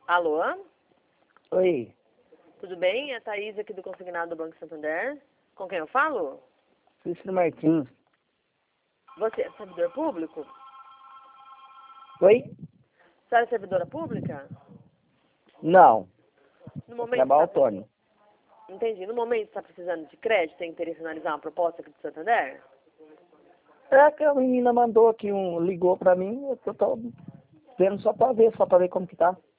Alô? Oi, Tudo bem? É a Thaís aqui do Consignado do Banco Santander. Com quem eu falo? Cícero Martins. Você é servidor público? Oi? Você é servidora pública? Não, No eu momento trabalho está autônomo. Entendi. No momento está precisando de crédito, tem interesse em analisar uma proposta aqui do Santander? É que a menina mandou aqui ligou pra mim, eu tô vendo só pra ver como que tá.